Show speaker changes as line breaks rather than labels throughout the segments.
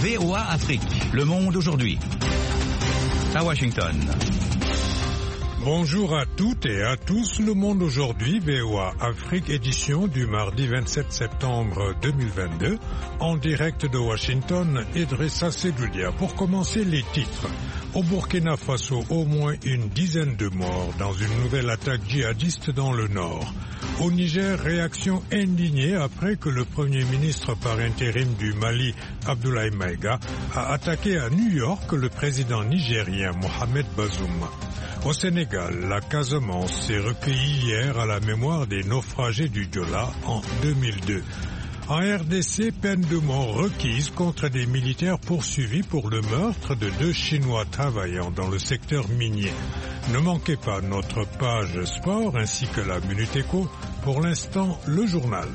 VOA Afrique, le monde aujourd'hui. À Washington.
Bonjour à toutes et à tous, le monde aujourd'hui, VOA Afrique, édition du mardi 27 septembre 2022, en direct de Washington, Idrissa Sedoudia. Pour commencer, les titres. Au Burkina Faso, au moins une dizaine de morts dans une nouvelle attaque djihadiste dans le nord. Au Niger, réaction indignée après que le Premier ministre par intérim du Mali, Abdoulaye Maïga, a attaqué à New York le président nigérien Mohamed Bazoum. Au Sénégal, la Casamance s'est recueillie hier à la mémoire des naufragés du Diola en 2002. En RDC, peine de mort requise contre des militaires poursuivis pour le meurtre de 2 Chinois travaillant dans le secteur minier. Ne manquez pas notre page sport ainsi que la Minute Éco. Pour l'instant, le journal.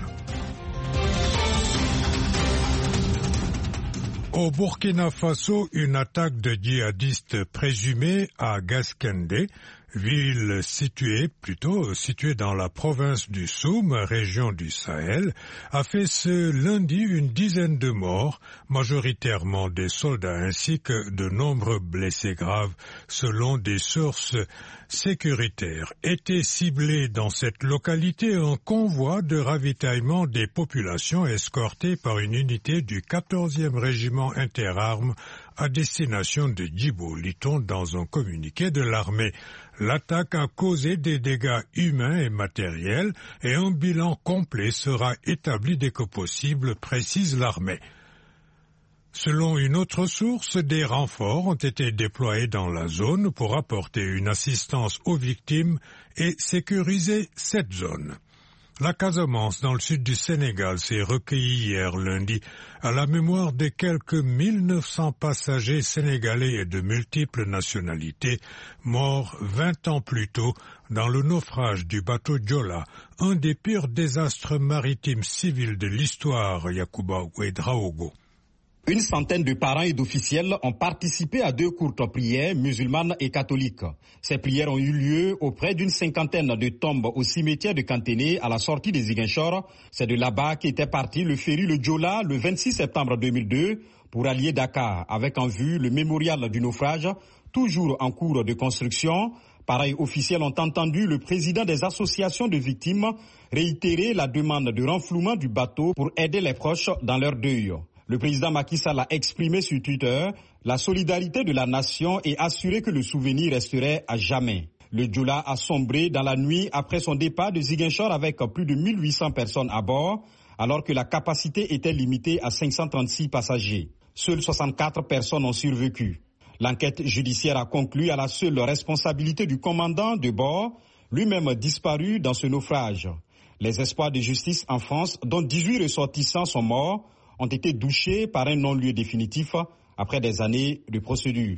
Au Burkina Faso, une attaque de djihadistes présumés à Gaskende, ville située dans la province du Soum, région du Sahel, a fait ce lundi une dizaine de morts, majoritairement des soldats ainsi que de nombreux blessés graves, selon des sources sécuritaires. Était ciblé dans cette localité un convoi de ravitaillement des populations escorté par une unité du 14e régiment interarmes à destination de Djibo, lit-on dans un communiqué de l'armée. L'attaque a causé des dégâts humains et matériels et un bilan complet sera établi dès que possible, précise l'armée. Selon une autre source, des renforts ont été déployés dans la zone pour apporter une assistance aux victimes et sécuriser cette zone. La Casamance, dans le sud du Sénégal, s'est recueillie hier lundi à la mémoire des quelques 1900 passagers sénégalais et de multiples nationalités morts 20 ans plus tôt dans le naufrage du bateau Diola, un des pires désastres maritimes civils de l'histoire, Yacouba Ouedraogo.
Une centaine de parents et d'officiels ont participé à 2 courtes prières musulmanes et catholiques. Ces prières ont eu lieu auprès d'une cinquantaine de tombes au cimetière de Kanténé à la sortie des Ziguinchor. C'est de là-bas qu'était parti le ferry le Diola le 26 septembre 2002 pour allier Dakar avec en vue le mémorial du naufrage, toujours en cours de construction. Pareils officiels ont entendu le président des associations de victimes réitérer la demande de renflouement du bateau pour aider les proches dans leur deuil. Le président Macky Sall a exprimé sur Twitter la solidarité de la nation et assuré que le souvenir resterait à jamais. Le Diola a sombré dans la nuit après son départ de Ziguinchor avec plus de 1800 personnes à bord, alors que la capacité était limitée à 536 passagers. Seules 64 personnes ont survécu. L'enquête judiciaire a conclu à la seule responsabilité du commandant de bord, lui-même disparu dans ce naufrage. Les espoirs de justice en France, dont 18 ressortissants sont morts, ont été douchés par un non-lieu définitif après des années de procédure.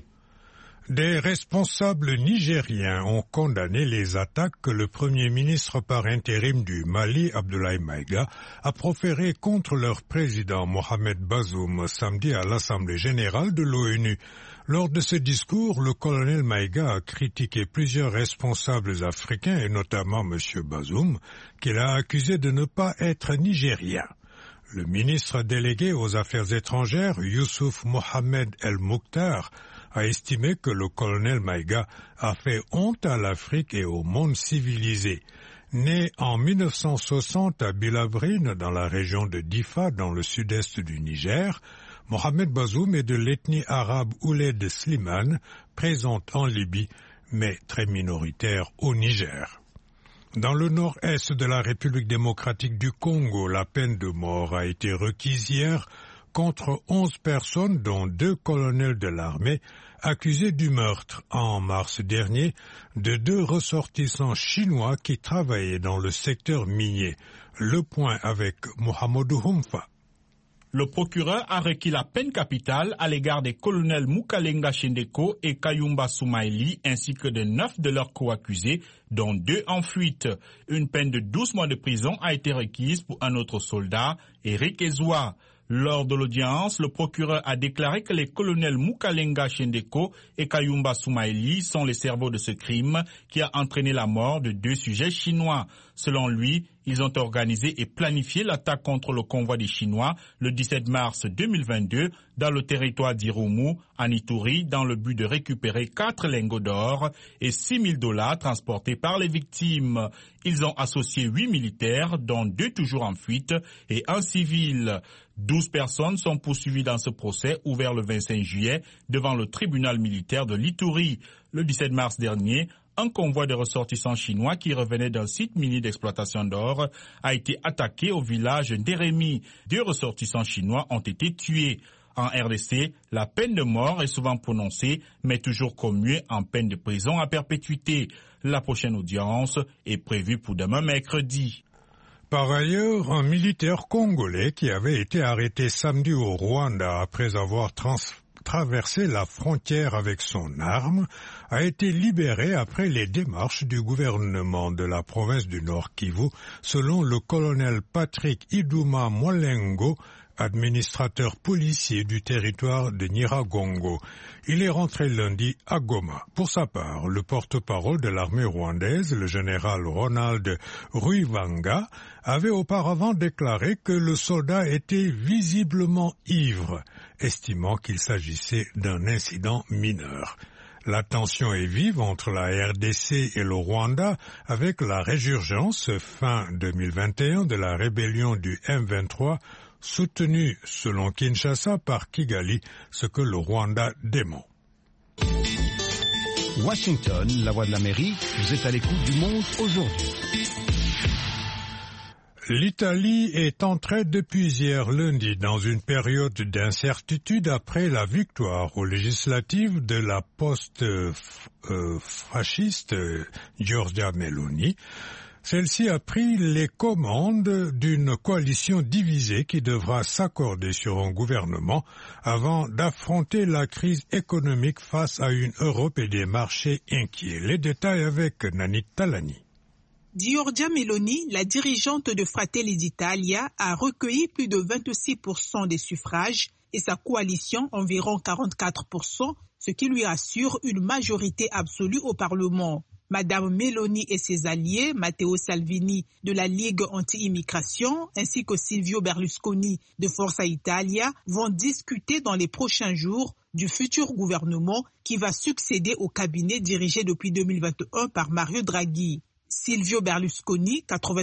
Des responsables nigériens ont condamné les attaques que le Premier ministre par intérim du Mali, Abdoulaye Maïga, a proférées contre leur président Mohamed Bazoum samedi à l'Assemblée générale de l'ONU. Lors de ce discours, le colonel Maïga a critiqué plusieurs responsables africains et notamment M. Bazoum, qu'il a accusé de ne pas être nigérien. Le ministre délégué aux Affaires étrangères, Youssouf Mohamed El Mokhtar, a estimé que le colonel Maïga a fait honte à l'Afrique et au monde civilisé. Né en 1960 à Bilavrine, dans la région de Difa, dans le sud-est du Niger, Mohamed Bazoum est de l'ethnie arabe Ouled Slimane, présente en Libye, mais très minoritaire au Niger. Dans le nord-est de la République démocratique du Congo, la peine de mort a été requise hier contre 11 personnes, dont 2 colonels de l'armée, accusés du meurtre en mars dernier de 2 ressortissants chinois qui travaillaient dans le secteur minier. Le point avec Mohamedou Humfa.
Le procureur a requis la peine capitale à l'égard des colonels Mukalenga Shendeko et Kayumba Soumaïli ainsi que de 9 de leurs co-accusés, dont 2 en fuite. Une peine de 12 mois de prison a été requise pour un autre soldat, Eric Ezoua. Lors de l'audience, le procureur a déclaré que les colonels Mukalenga Shendeko et Kayumba Soumaïli sont les cerveaux de ce crime qui a entraîné la mort de 2 sujets chinois. Selon lui, ils ont organisé et planifié l'attaque contre le convoi des Chinois le 17 mars 2022 dans le territoire d'Irumu, en Ituri, dans le but de récupérer 4 lingots d'or et $6,000 transportés par les victimes. Ils ont associé 8 militaires, dont 2 toujours en fuite, et un civil. 12 personnes sont poursuivies dans ce procès ouvert le 25 juillet devant le tribunal militaire de l'Ituri. Le 17 mars dernier, un convoi de ressortissants chinois qui revenait d'un site minier d'exploitation d'or a été attaqué au village d'Eremi. 2 ressortissants chinois ont été tués. En RDC, la peine de mort est souvent prononcée, mais toujours commuée en peine de prison à perpétuité. La prochaine audience est prévue pour demain mercredi.
Par ailleurs, un militaire congolais qui avait été arrêté samedi au Rwanda après avoir traversé la frontière avec son arme a été libéré après les démarches du gouvernement de la province du Nord Kivu, selon le colonel Patrick Iduma Mwalengo, administrateur policier du territoire de Nyiragongo. Il est rentré lundi à Goma. Pour sa part, le porte-parole de l'armée rwandaise, le général Ronald Ruivanga, avait auparavant déclaré que le soldat était visiblement ivre, estimant qu'il s'agissait d'un incident mineur. La tension est vive entre la RDC et le Rwanda avec la résurgence fin 2021 de la rébellion du M23 soutenu, selon Kinshasa, par Kigali, ce que le Rwanda dément.
Washington, la voix de l'Amérique, vous êtes à l'écoute du monde aujourd'hui.
L'Italie est entrée depuis hier lundi dans une période d'incertitude après la victoire aux législatives de la post-fasciste Giorgia Meloni. Celle-ci a pris les commandes d'une coalition divisée qui devra s'accorder sur un gouvernement avant d'affronter la crise économique face à une Europe et des marchés inquiets. Les détails avec Nanit Talani.
Giorgia Meloni, la dirigeante de Fratelli d'Italia, a recueilli plus de 26% des suffrages et sa coalition environ 44%, ce qui lui assure une majorité absolue au Parlement. Madame Meloni et ses alliés, Matteo Salvini de la Ligue anti-immigration ainsi que Silvio Berlusconi de Forza Italia, vont discuter dans les prochains jours du futur gouvernement qui va succéder au cabinet dirigé depuis 2021 par Mario Draghi. Silvio Berlusconi,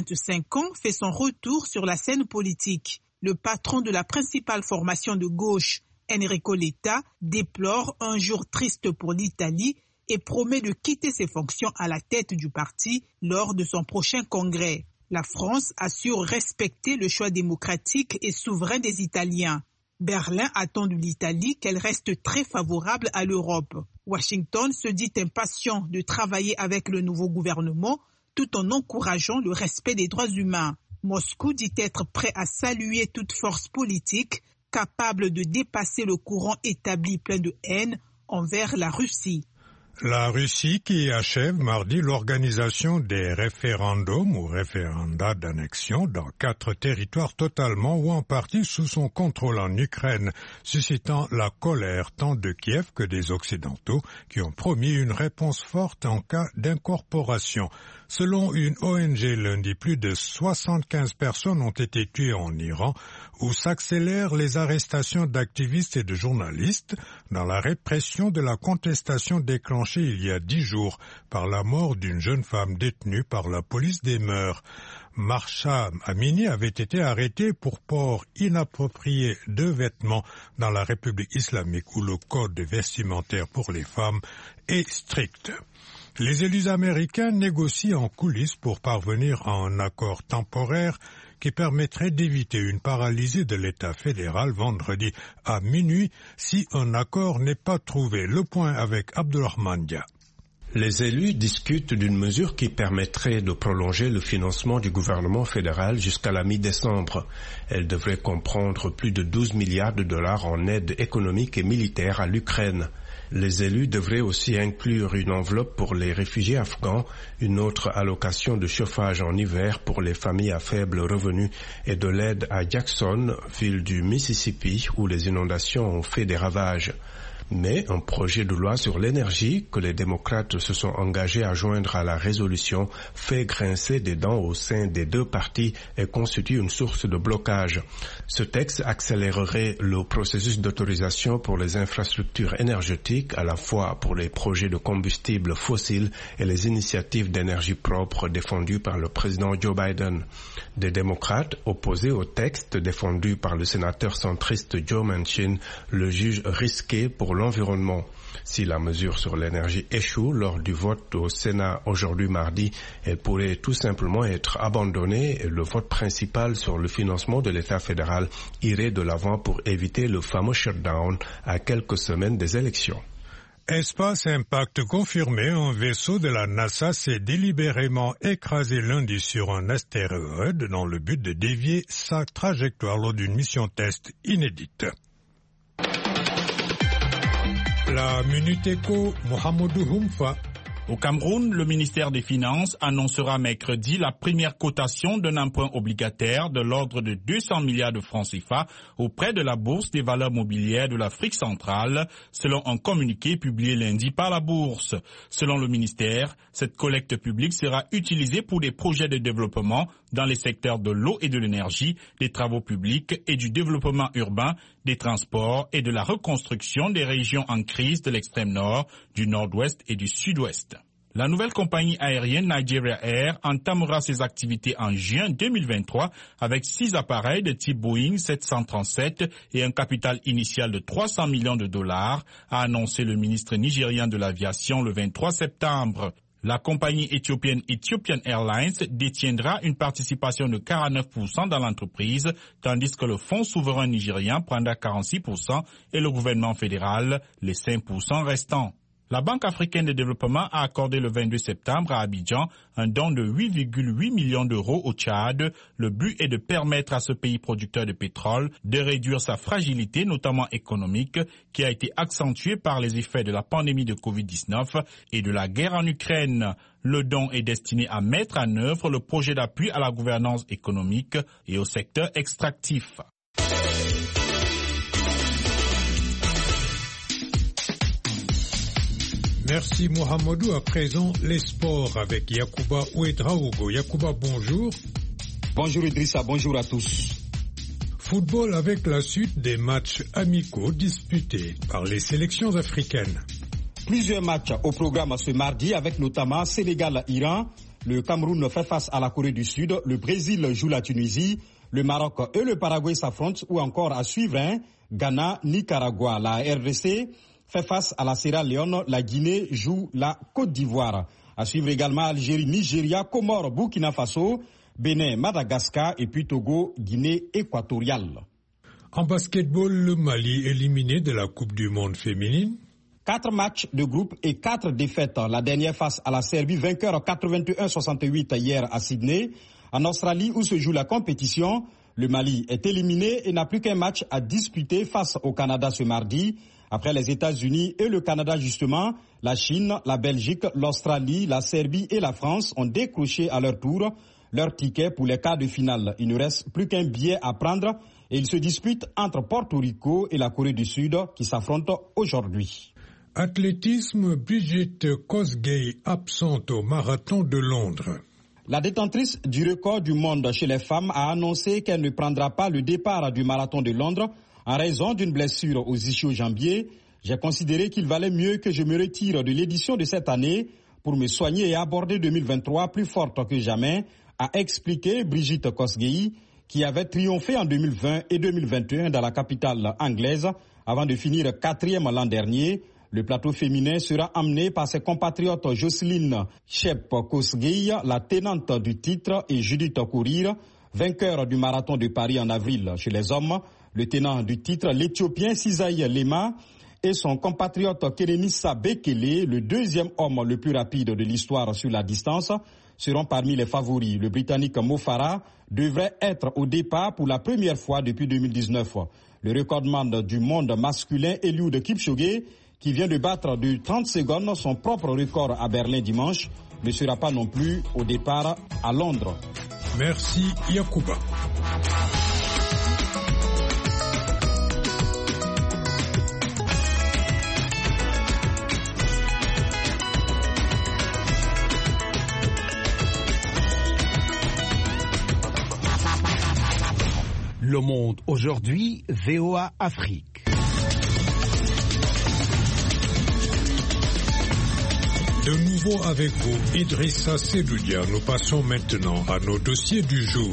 85 ans, fait son retour sur la scène politique. Le patron de la principale formation de gauche, Enrico Letta, déplore un jour triste pour l'Italie et promet de quitter ses fonctions à la tête du parti lors de son prochain congrès. La France assure respecter le choix démocratique et souverain des Italiens. Berlin attend de l'Italie qu'elle reste très favorable à l'Europe. Washington se dit impatient de travailler avec le nouveau gouvernement tout en encourageant le respect des droits humains. Moscou dit être prêt à saluer toute force politique capable de dépasser le courant établi plein de haine envers la Russie.
La Russie qui achève mardi l'organisation des référendums ou référendats d'annexion dans 4 territoires totalement ou en partie sous son contrôle en Ukraine, suscitant la colère tant de Kiev que des Occidentaux qui ont promis une réponse forte en cas d'incorporation. Selon une ONG lundi, plus de 75 personnes ont été tuées en Iran, où s'accélèrent les arrestations d'activistes et de journalistes dans la répression de la contestation déclenchée il y a 10 jours par la mort d'une jeune femme détenue par la police des mœurs. Mahsa Amini avait été arrêté pour port inapproprié de vêtements dans la République islamique où le code vestimentaire pour les femmes est strict. Les élus américains négocient en coulisses pour parvenir à un accord temporaire qui permettrait d'éviter une paralysie de l'État fédéral vendredi à minuit si un accord n'est pas trouvé. Le point avec Abdulrahman Dia.
Les élus discutent d'une mesure qui permettrait de prolonger le financement du gouvernement fédéral jusqu'à la mi-décembre. Elle devrait comprendre plus de 12 milliards de dollars en aide économique et militaire à l'Ukraine. Les élus devraient aussi inclure une enveloppe pour les réfugiés afghans, une autre allocation de chauffage en hiver pour les familles à faible revenu et de l'aide à Jackson, ville du Mississippi où les inondations ont fait des ravages. Mais un projet de loi sur l'énergie que les démocrates se sont engagés à joindre à la résolution fait grincer des dents au sein des deux partis et constitue une source de blocage. Ce texte accélérerait le processus d'autorisation pour les infrastructures énergétiques, à la fois pour les projets de combustibles fossiles et les initiatives d'énergie propre défendues par le président Joe Biden. Des démocrates opposés au texte défendu par le sénateur centriste Joe Manchin le jugent risqué pour l'environnement. Si la mesure sur l'énergie échoue lors du vote au Sénat aujourd'hui mardi, elle pourrait tout simplement être abandonnée et le vote principal sur le financement de l'État fédéral irait de l'avant pour éviter le fameux shutdown à quelques semaines des élections.
Espace Impact confirmé, un vaisseau de la NASA s'est délibérément écrasé lundi sur un astéroïde dans le but de dévier sa trajectoire lors d'une mission test inédite. La Minute Éco, Mohamedou Humfa.
Au Cameroun, le ministère des Finances annoncera mercredi la première cotation d'un emprunt obligataire de l'ordre de 200 milliards de francs CFA auprès de la Bourse des valeurs mobilières de l'Afrique centrale, selon un communiqué publié lundi par la Bourse. Selon le ministère, cette collecte publique sera utilisée pour des projets de développement dans les secteurs de l'eau et de l'énergie, des travaux publics et du développement urbain, des transports et de la reconstruction des régions en crise de l'extrême nord, du nord-ouest et du sud-ouest. La nouvelle compagnie aérienne Nigeria Air entamera ses activités en juin 2023 avec 6 appareils de type Boeing 737 et un capital initial de 300 millions de dollars, a annoncé le ministre nigérian de l'aviation le 23 septembre. La compagnie éthiopienne Ethiopian Airlines détiendra une participation de 49% dans l'entreprise, tandis que le fonds souverain nigérian prendra 46% et le gouvernement fédéral les 5% restants. La Banque africaine de développement a accordé le 22 septembre à Abidjan un don de 8,8 millions d'euros au Tchad. Le but est de permettre à ce pays producteur de pétrole de réduire sa fragilité, notamment économique, qui a été accentuée par les effets de la pandémie de Covid-19 et de la guerre en Ukraine. Le don est destiné à mettre en œuvre le projet d'appui à la gouvernance économique et au secteur extractif.
Merci Mohamedou. À présent, les sports avec Yacouba Ouedraogo. Yacouba, bonjour.
Bonjour Idrissa, bonjour à tous.
Football avec la suite des matchs amicaux disputés par les sélections africaines.
Plusieurs matchs au programme ce mardi avec notamment Sénégal-Iran. Le Cameroun fait face à la Corée du Sud. Le Brésil joue la Tunisie. Le Maroc et le Paraguay s'affrontent ou encore à suivre Ghana, Nicaragua. La RDC fait face à la Sierra Leone, la Guinée joue la Côte d'Ivoire. À suivre également Algérie, Nigeria, Comores, Burkina Faso, Bénin, Madagascar et puis Togo, Guinée équatoriale.
En basketball, le Mali éliminé de la Coupe du Monde féminine.
4 matchs de groupe et 4 défaites. La dernière face à la Serbie, vainqueur 81-68 hier à Sydney. En Australie, où se joue la compétition, le Mali est éliminé et n'a plus qu'un match à disputer face au Canada ce mardi. Après les États-Unis et le Canada justement, la Chine, la Belgique, l'Australie, la Serbie et la France ont décroché à leur tour leur ticket pour les quarts de finale. Il ne reste plus qu'un billet à prendre et ils se disputent entre Porto Rico et la Corée du Sud qui s'affrontent aujourd'hui.
Athlétisme, Brigitte Kosgei absente au marathon de Londres.
La détentrice du record du monde chez les femmes a annoncé qu'elle ne prendra pas le départ du marathon de Londres en raison d'une blessure aux ischio-jambiers. J'ai considéré qu'il valait mieux que je me retire de l'édition de cette année pour me soigner et aborder 2023 plus forte que jamais, a expliqué Brigitte Kosgei, qui avait triomphé en 2020 et 2021 dans la capitale anglaise avant de finir 4e l'an dernier. Le plateau féminin sera amené par ses compatriotes Jocelyne Chep-Kosgei, la tenante du titre, et Judith Courir, vainqueur du marathon de Paris en avril. Chez les hommes, le tenant du titre, l'Éthiopien Sisaï Lema, et son compatriote Kenenisa Bekele, le deuxième homme le plus rapide de l'histoire sur la distance, seront parmi les favoris. Le Britannique Mo Farah devrait être au départ pour la première fois depuis 2019. Le recordman du monde masculin Eliud Kipchoge, qui vient de battre de 30 secondes son propre record à Berlin dimanche, ne sera pas non plus au départ à Londres.
Merci Yacouba.
Le Monde aujourd'hui, VOA Afrique.
De nouveau avec vous, Idrissa Sedoudia. Nous passons maintenant à nos dossiers du jour.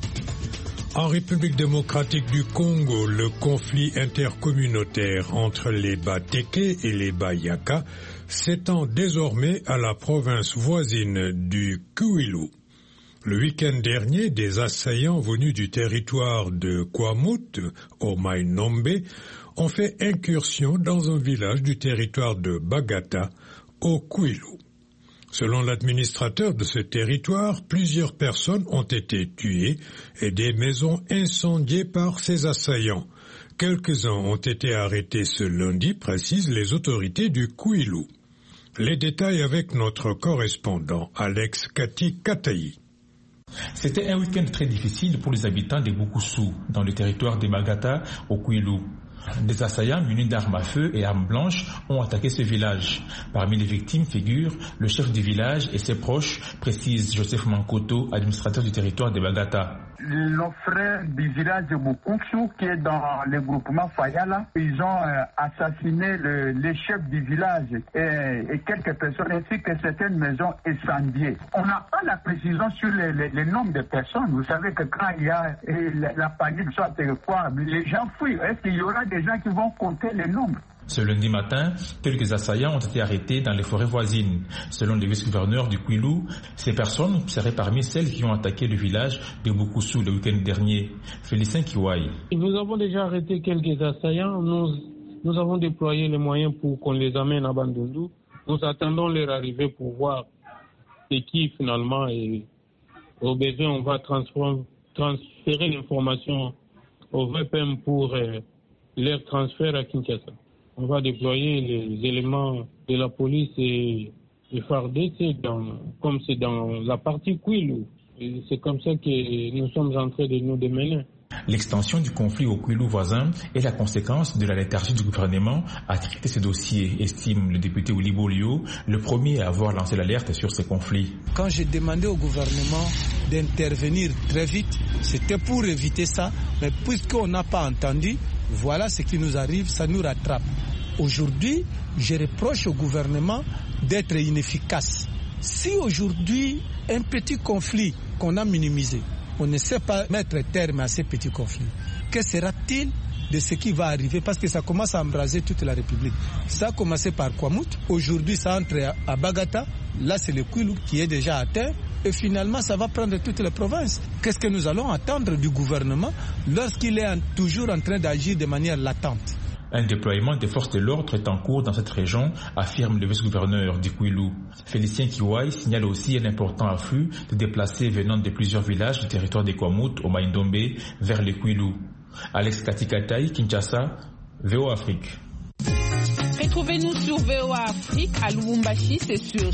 En République démocratique du Congo, le conflit intercommunautaire entre les Bateke et les Bayaka s'étend désormais à la province voisine du Kwilu. Le week-end dernier, des assaillants venus du territoire de Kwamut, au Mainombe, ont fait incursion dans un village du territoire de Bagata, au Kwilu. Selon l'administrateur de ce territoire, plusieurs personnes ont été tuées et des maisons incendiées par ces assaillants. Quelques-uns ont été arrêtés ce lundi, précisent les autorités du Kwilu. Les détails avec notre correspondant Alex Kati Katayi.
C'était un week-end très difficile pour les habitants de Bukusu, dans le territoire de Bagata, au Kwilu. Des assaillants munis d'armes à feu et armes blanches ont attaqué ce village. Parmi les victimes figurent le chef du village et ses proches, précise Joseph Mankoto, administrateur du territoire de Bagata.
Nos frères du village de Bukusu, qui est dans le groupement Fayala, ils ont assassiné le chef du village et quelques personnes, ainsi que certaines maisons incendiées. On n'a pas la précision sur le nombre de personnes. Vous savez que quand il y a la panique, soit quoi, les gens fuient. Est-ce qu'il y aura des gens qui vont compter les nombres?
Ce lundi matin, quelques assaillants ont été arrêtés dans les forêts voisines. Selon le vice-gouverneur du Kwilu, ces personnes seraient parmi celles qui ont attaqué le village de Bukusu le week-end dernier. Félicien Kiwai.
Nous avons déjà arrêté quelques assaillants. Nous avons déployé les moyens pour qu'on les amène à Bandundu. Nous attendons leur arrivée pour voir c'est qui finalement. Et au besoin, on va transférer l'information au VPM pour leur transfert à Kinshasa. On va déployer les éléments de la police et le FARDC comme c'est dans la partie Kwilu. C'est comme ça que nous sommes en train de nous démener.
L'extension du conflit au Kwilu voisin est la conséquence de la léthargie du gouvernement à traiter ce dossier, estime le député Oulibo Lio, le premier à avoir lancé l'alerte sur ces conflits.
Quand j'ai demandé au gouvernement d'intervenir très vite, c'était pour éviter ça, mais puisqu'on n'a pas entendu, voilà ce qui nous arrive, ça nous rattrape. Aujourd'hui, je reproche au gouvernement d'être inefficace. Si aujourd'hui, un petit conflit qu'on a minimisé, on ne sait pas mettre terme à ces petits conflits, que sera-t-il de ce qui va arriver? Parce que ça commence à embraser toute la République. Ça a commencé par Kwamut, aujourd'hui ça entre à Bagata, là c'est le Kwilu qui est déjà atteint, et finalement ça va prendre toutes les provinces. Qu'est-ce que nous allons attendre du gouvernement lorsqu'il est toujours en train d'agir de manière latente?
Un déploiement des forces de l'ordre est en cours dans cette région, affirme le vice-gouverneur du Kwilu. Félicien Kiwai signale aussi un important afflux de déplacés venant de plusieurs villages du territoire de Kwamut au Maindombe vers le Kwilu. Alex Katikataï, Kinshasa, VOA Afrique.
Retrouvez-nous sur VOA Afrique à Lubumbashi, c'est sur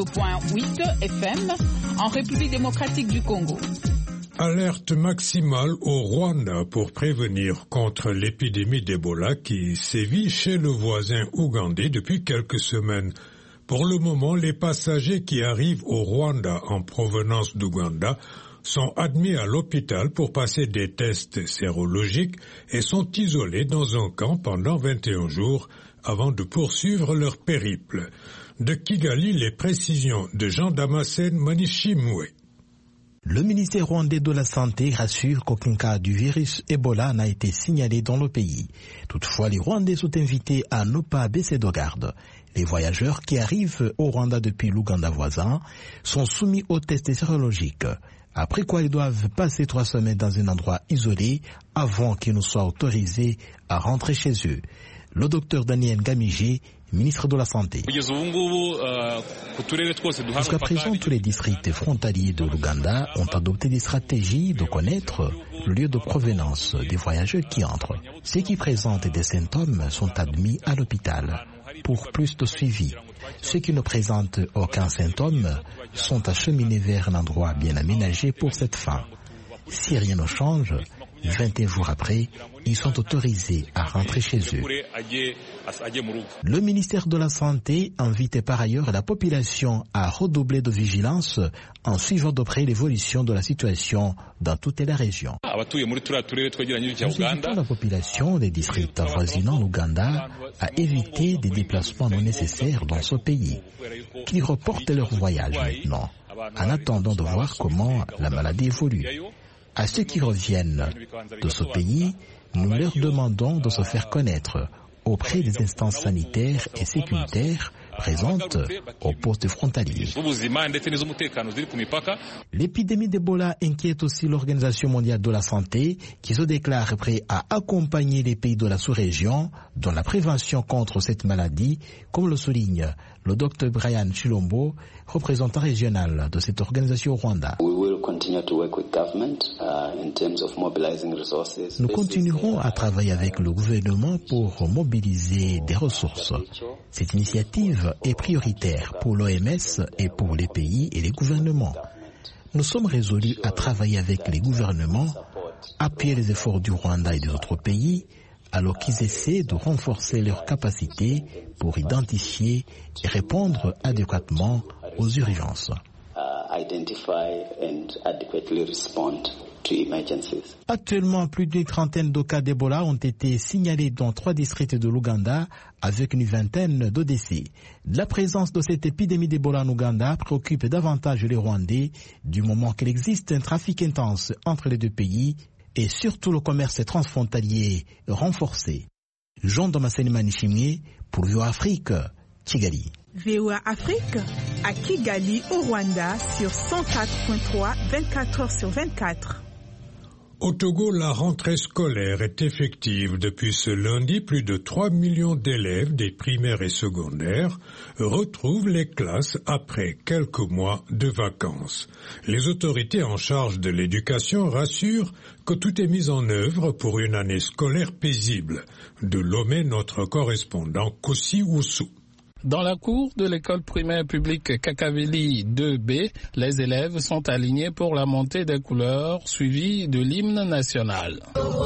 102.8 FM en République démocratique du Congo.
Alerte maximale au Rwanda pour prévenir contre l'épidémie d'Ebola qui sévit chez le voisin ougandais depuis quelques semaines. Pour le moment, les passagers qui arrivent au Rwanda en provenance d'Ouganda sont admis à l'hôpital pour passer des tests sérologiques et sont isolés dans un camp pendant 21 jours avant de poursuivre leur périple. De Kigali, les précisions de Jean Damascène Manishimwe.
Le ministère rwandais de la Santé rassure qu'aucun cas du virus Ebola n'a été signalé dans le pays. Toutefois, les Rwandais sont invités à ne pas baisser de garde. Les voyageurs qui arrivent au Rwanda depuis l'Ouganda voisin sont soumis aux tests sérologiques, après quoi ils doivent passer 3 semaines dans un endroit isolé avant qu'ils ne soient autorisés à rentrer chez eux. Le docteur Daniel Gamije, ministre de la Santé. Jusqu'à présent, tous les districts frontaliers de l'Ouganda ont adopté des stratégies de connaître le lieu de provenance des voyageurs qui entrent. Ceux qui présentent des symptômes sont admis à l'hôpital pour plus de suivi. Ceux qui ne présentent aucun symptôme sont acheminés vers un endroit bien aménagé pour cette fin. Si rien ne change, 21 jours après, ils sont autorisés à rentrer chez eux. Le ministère de la Santé invite par ailleurs la population à redoubler de vigilance en suivant de près l'évolution de la situation dans toute la région. Nous invitons la population des districts voisinants l'Ouganda à éviter des déplacements non nécessaires dans ce pays, qu'ils reportent leur voyage maintenant, en attendant de voir comment la maladie évolue. À ceux qui reviennent de ce pays, nous leur demandons de se faire connaître auprès des instances sanitaires et sécuritaires présentes aux postes frontaliers. L'épidémie d'Ebola inquiète aussi l'Organisation mondiale de la santé qui se déclare prêt à accompagner les pays de la sous-région dans la prévention contre cette maladie, comme le souligne le Dr Brian Chilombo, représentant régional de cette organisation au Rwanda. Nous continuerons à travailler avec le gouvernement pour mobiliser des ressources. Cette initiative est prioritaire pour l'OMS et pour les pays et les gouvernements. Nous sommes résolus à travailler avec les gouvernements, appuyer les efforts du Rwanda et des autres pays, alors qu'ils essaient de renforcer leurs capacités pour identifier et répondre adéquatement aux urgences. Actuellement, plus d'une trentaine de cas d'Ebola ont été signalés dans 3 districts de l'Ouganda, avec une vingtaine de décès. La présence de cette épidémie d'Ebola en Ouganda préoccupe davantage les Rwandais, du moment qu'il existe un trafic intense entre les deux pays et surtout le commerce transfrontalier renforcé. Jean Damascene Manishimie pour VOA Afrique, Kigali.
VOA Afrique à Kigali au Rwanda sur 104.3, 24 heures sur 24.
Au Togo, la rentrée scolaire est effective. Depuis ce lundi, plus de 3 millions d'élèves des primaires et secondaires retrouvent les classes après quelques mois de vacances. Les autorités en charge de l'éducation rassurent que tout est mis en œuvre pour une année scolaire paisible. De Lomé, notre correspondant Kossi Oussou.
Dans la cour de l'école primaire publique Kakaveli 2B, les élèves sont alignés pour la montée des couleurs suivie de l'hymne national.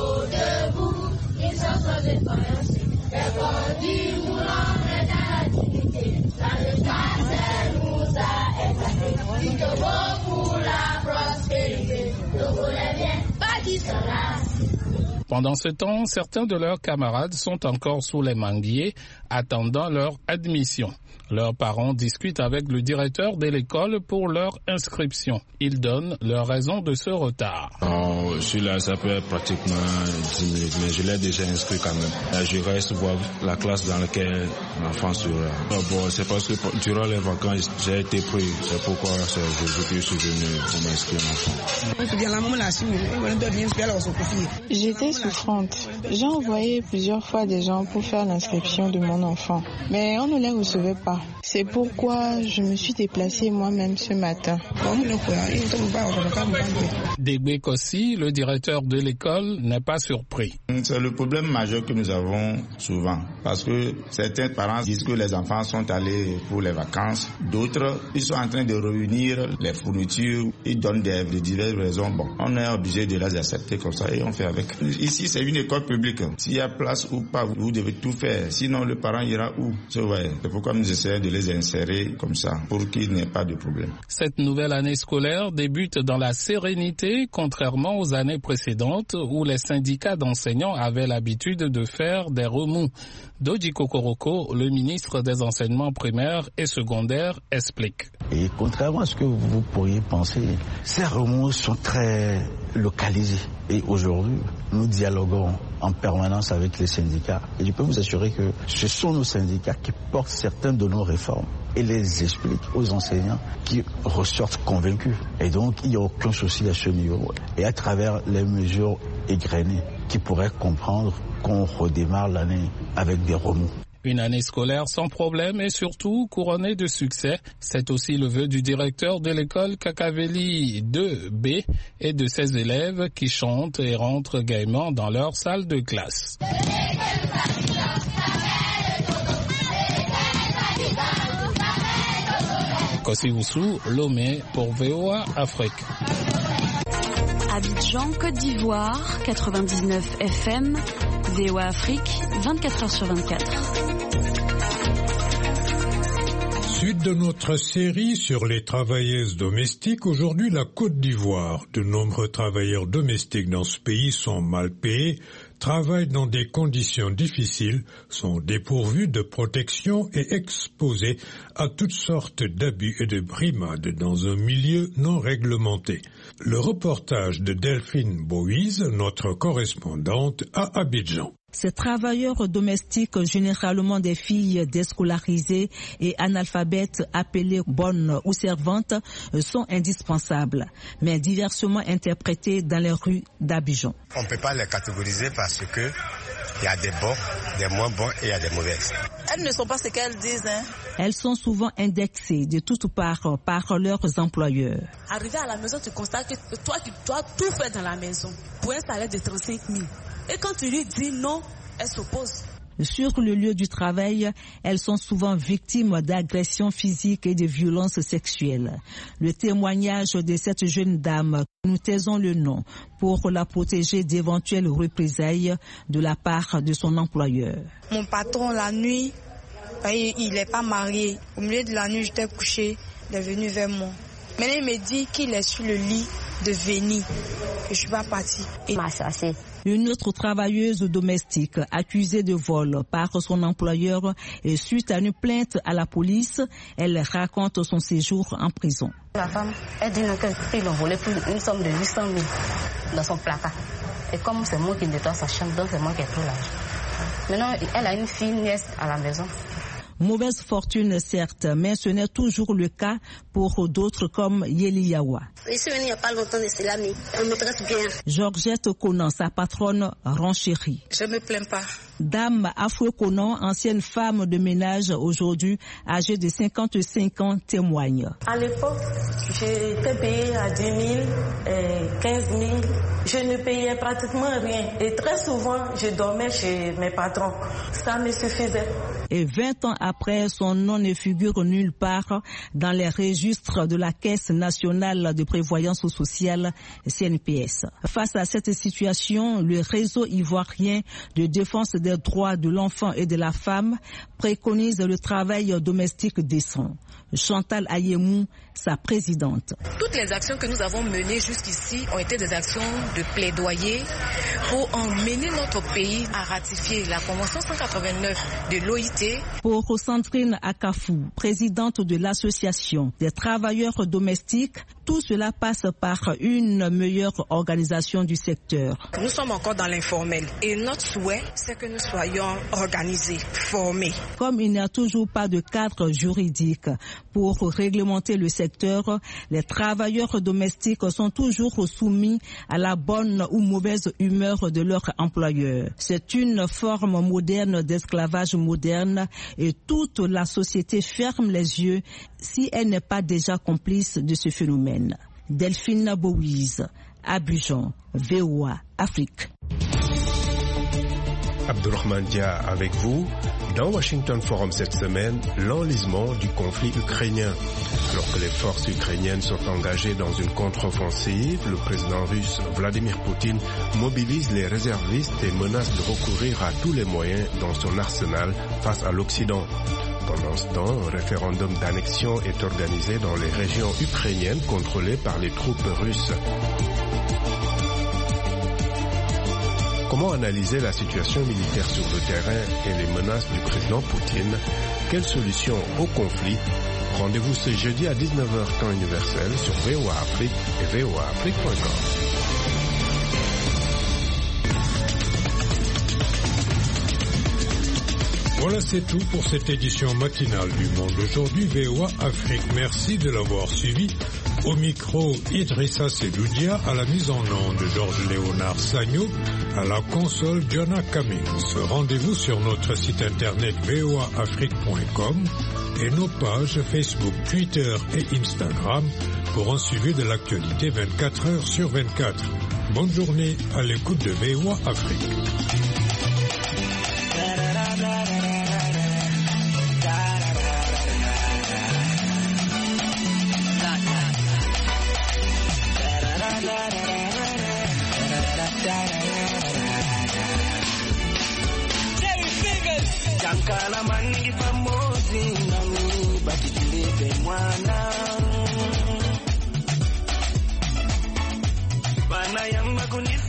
Pendant ce temps, certains de leurs camarades sont encore sous les manguiers, attendant leur admission. Leurs parents discutent avec le directeur de l'école pour leur inscription. Ils donnent leur raison de ce retard.
Je suis là, ça peut être pratiquement 10 minutes, mais je l'ai déjà inscrit quand même. Je reste voir la classe dans laquelle l'enfant sera. Bon, c'est parce que durant les vacances, j'ai été pris. C'est pourquoi je suis venu pour m'inscrire l'enfant.
J'étais souffrante. J'ai envoyé plusieurs fois des gens pour faire l'inscription de mon enfant, mais on ne les recevait pas. C'est pourquoi je me suis déplacée moi-même ce matin.
Degbe Kossi, le directeur de l'école, n'est pas surpris.
C'est le problème majeur que nous avons souvent, parce que certains parents disent que les enfants sont allés pour les vacances, d'autres, ils sont en train de réunir les fournitures, ils donnent des diverses raisons. Bon, on est obligé de les accepter comme ça et on fait avec. Ici, c'est une école publique. S'il y a place ou pas, vous devez tout faire. Sinon, le parent ira où? C'est pourquoi nous essayons de les insérer comme ça, pour qu'il n'y ait pas de problème.
Cette nouvelle année scolaire débute dans la sérénité, contrairement aux années précédentes où les syndicats d'enseignants avaient l'habitude de faire des remous. Doji Kokoroko, le ministre des enseignements primaires et secondaires, explique.
Et contrairement à ce que vous pourriez penser, ces remous sont très localisés. Et aujourd'hui, nous dialoguons en permanence avec les syndicats. Et je peux vous assurer que ce sont nos syndicats qui portent certaines de nos réformes et les expliquent aux enseignants qui ressortent convaincus. Et donc, il n'y a aucun souci à ce niveau. Et à travers les mesures égrenées, qui pourraient comprendre qu'on redémarre l'année avec des remous.
Une année scolaire sans problème et surtout couronnée de succès. C'est aussi le vœu du directeur de l'école Kakaveli 2B et de ses élèves qui chantent et rentrent gaiement dans leur salle de classe. Kossi Oussou, Lomé pour VOA Afrique.
Abidjan, Côte d'Ivoire, 99 FM, VOA Afrique, 24h sur 24.
Suite de notre série sur les travailleuses domestiques, aujourd'hui la Côte d'Ivoire. De nombreux travailleurs domestiques dans ce pays sont mal payés, travaillent dans des conditions difficiles, sont dépourvus de protection et exposés à toutes sortes d'abus et de brimades dans un milieu non réglementé. Le reportage de Delphine Boise, notre correspondante à Abidjan.
Ces travailleurs domestiques, généralement des filles déscolarisées et analphabètes appelées bonnes ou servantes, sont indispensables, mais diversement interprétés dans les rues d'Abidjan.
On ne peut pas les catégoriser parce que il y a des bons, des moins bons et il y a des mauvaises.
Elles ne sont pas ce qu'elles disent.
Elles sont souvent indexées de toutes parts par leurs employeurs.
Arrivé à la maison, tu constates que toi, tu dois tout faire dans la maison pour un salaire de 35 000. Et quand tu lui dis non, elle s'oppose.
Sur le lieu du travail, elles sont souvent victimes d'agressions physiques et de violences sexuelles. Le témoignage de cette jeune dame, nous taisons le nom pour la protéger d'éventuelles représailles de la part de son employeur.
Mon patron, la nuit, il n'est pas marié. Au milieu de la nuit, j'étais couchée, il est venu vers moi. Maintenant, il me dit qu'il est sur le lit de venir. Je ne suis pas partie. Il m'a chassée.
Une autre travailleuse domestique accusée de vol par son employeur et suite à une plainte à la police, elle raconte son séjour en prison.
La femme, elle dit qu'ils ont volé une somme de 800 000 dans son placard. Et comme c'est moi qui nettoie sa chambre, donc c'est moi qui ai pris l'argent. Maintenant, elle a une fille nièce à la maison.
Mauvaise fortune certes, mais ce n'est toujours le cas pour d'autres comme Yeliyawa.
Je suis venue il n'y a pas longtemps de cela, mais on me traite bien.
Georgette Conan, sa patronne, renchérit.
Je ne me plains pas.
Dame Afro Conan, ancienne femme de ménage, aujourd'hui âgée de 55 ans, témoigne.
À l'époque, j'étais payée à 10 000, 15 000. Je ne payais pratiquement rien. Et très souvent, je dormais chez mes patrons. Ça me suffisait.
Et 20 ans après, son nom ne figure nulle part dans les registres de la Caisse nationale de prévoyance sociale CNPS. Face à cette situation, le réseau ivoirien de défense des droits de l'enfant et de la femme préconise le travail domestique décent. Chantal Ayemou, sa présidente.
Toutes les actions que nous avons menées jusqu'ici ont été des actions de plaidoyer pour emmener notre pays à ratifier la Convention 189 de l'OIT.
Pour Sandrine Akafou, présidente de l'association des travailleurs domestiques, tout cela passe par une meilleure organisation du secteur.
Nous sommes encore dans l'informel et notre souhait, c'est que nous soyons organisés, formés.
Comme il n'y a toujours pas de cadre juridique pour réglementer le secteur, les travailleurs domestiques sont toujours soumis à la bonne ou mauvaise humeur de leur employeur. C'est une forme moderne d'esclavage moderne et toute la société ferme les yeux si elle n'est pas déjà complice de ce phénomène. Delphine Boise, Abidjan, VOA Afrique.
Abdourahmane Dia avec vous. Dans Washington Forum cette semaine, l'enlisement du conflit ukrainien. Alors que les forces ukrainiennes sont engagées dans une contre-offensive, le président russe Vladimir Poutine mobilise les réservistes et menace de recourir à tous les moyens dans son arsenal face à l'Occident. Pendant ce temps, un référendum d'annexion est organisé dans les régions ukrainiennes contrôlées par les troupes russes. Comment analyser la situation militaire sur le terrain et les menaces du président Poutine? Quelle solution au conflit? Rendez-vous ce jeudi à 19h temps universel sur VOA Afrique et voaafrique.com.
Voilà, c'est tout pour cette édition matinale du Monde aujourd'hui. VOA Afrique, merci de l'avoir suivi. Au micro, Idrissa Sedoudia, à la mise en onde Georges-Léonard Sagno, à la console Jonah Cummings. Rendez-vous sur notre site internet voaafrique.com et nos pages Facebook, Twitter et Instagram pour un suivi de l'actualité 24 heures sur 24. Bonne journée à l'écoute de VOA Afrique.
kala mangi fammo